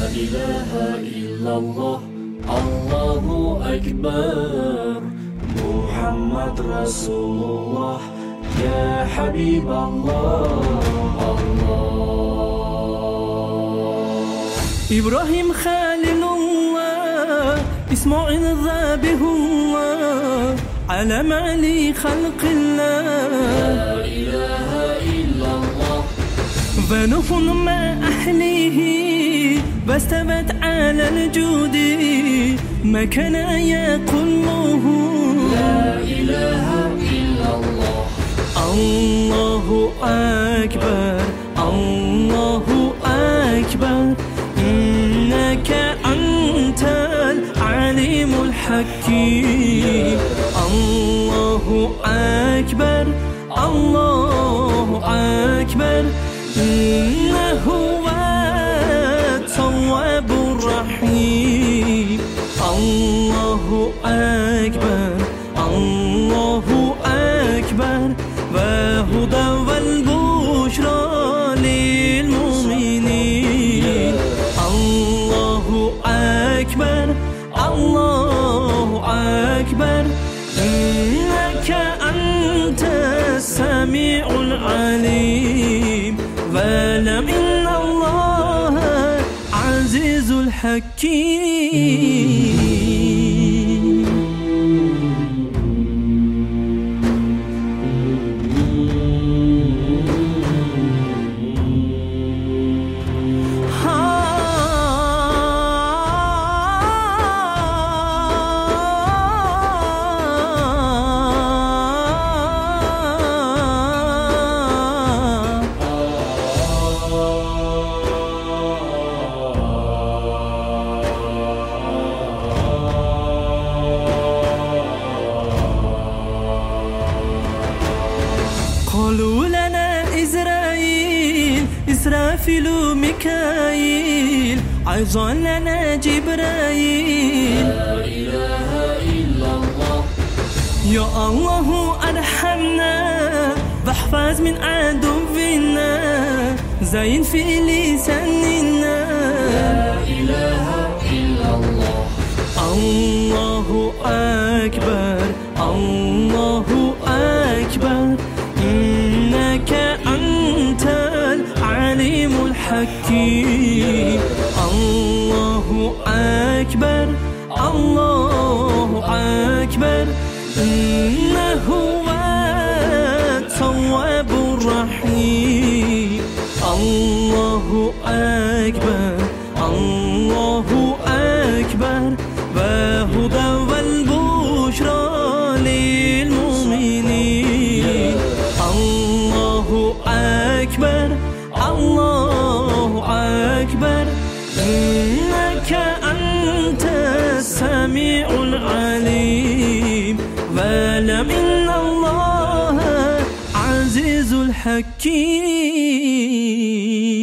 إله إلا الله الله أكبر محمد رسول الله يا حبيب الله إبراهيم خليل الله إسماعيل ذبيح الله علم علي خلق الله لا إله إلا الله فنوح مع أهله واستوت على الجود ما كان يقوله لا إله إلا الله الله أكبر الله أكبر إنك أنت العليم الحكيم الله أكبر الله أكبر إنه هو التواب الرحيم الله أكبر الله أكبر وهدى والبشرى للمؤمنين الله أكبر الله أكبر إنك أنت السميع العليم واعلم إن الله عزيز الحكيم قالوا لنا إسرافيل ميكائيل أيضا لنا جبرائيل لا إله إلا الله يا الله أرحمنا واحفظ من عدونا زين في لساننا لا إله إلا الله الله أكبر الله أكبر إنك أنت العليم الحكيم الله أكبر الله أكبر إنه هو التواب الرحيم الله أكبر الله أكبر وهدى والبشرى للمؤمنين الله أكبر الله أكبر إنك أنت السميع العليم واعلم إن الله عزيز الحكيم